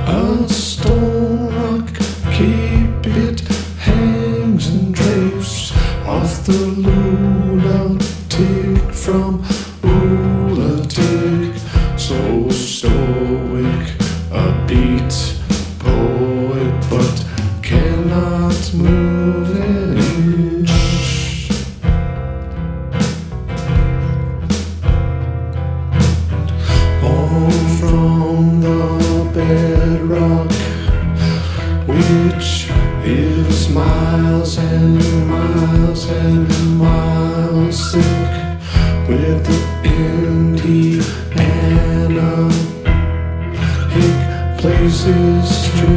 A stone rock, keep it hangs and drapes off the lunatic from lunatic. So stoic, a beat poet, but cannot move an inch. Born from the bedrock, which is miles and miles and miles thick, with the Indiana hick places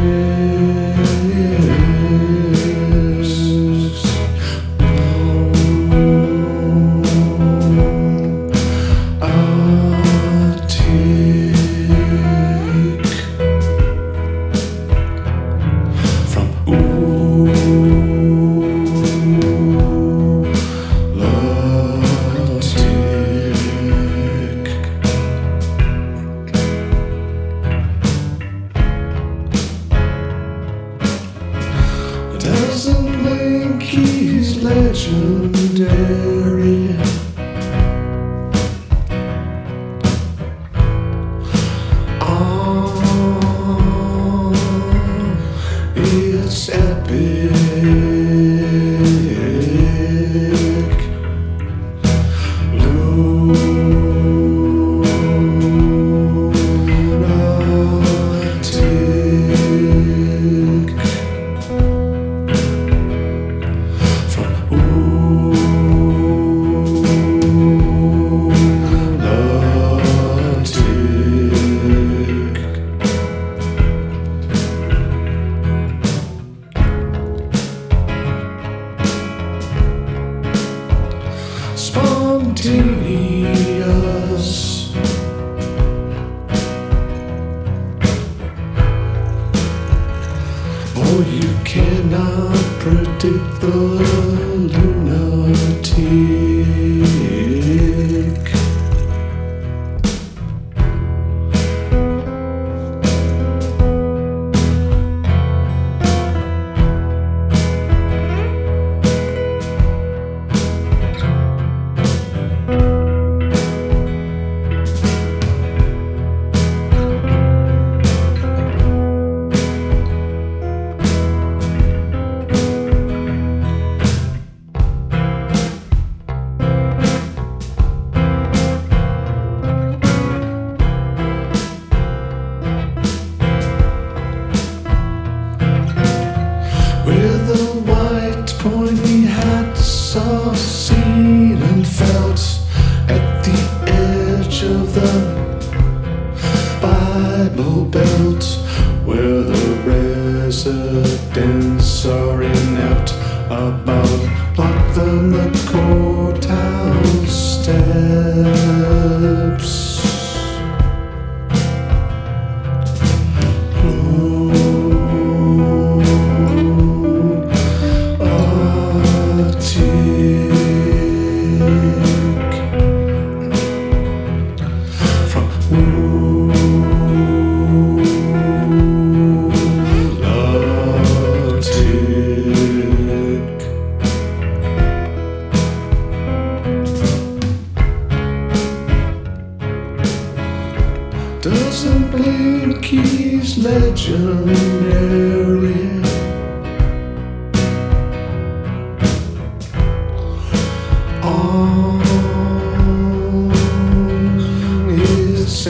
tricks. A tick from lunatic. Doesn't blink, he's legendary. It's epic. Lunatic from lunatic. Spontaneous. Oh, you cannot predict the lunatic. With a white pointy hat, saw, seen and felt at the edge of the Bible Belt, where the residents are inept about block them the courthouse steps. Doesn't blink, he's legendary. It's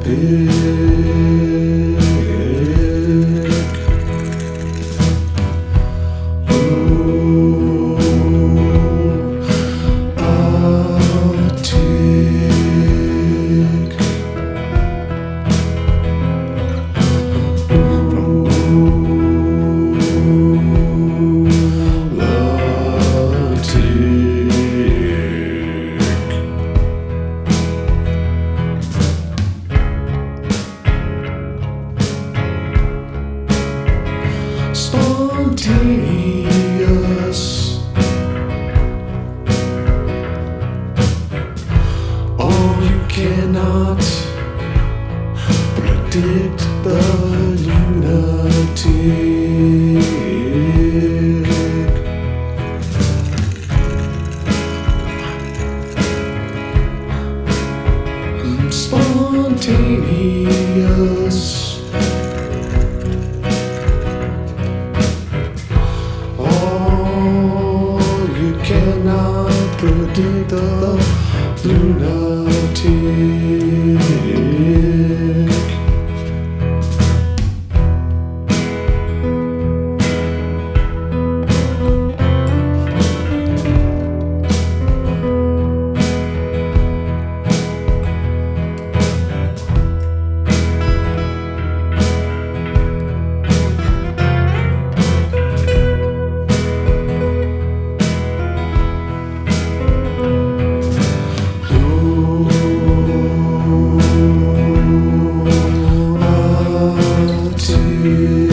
epic. Spontaneous. Oh, you cannot predict the universe. predict the lunatic. To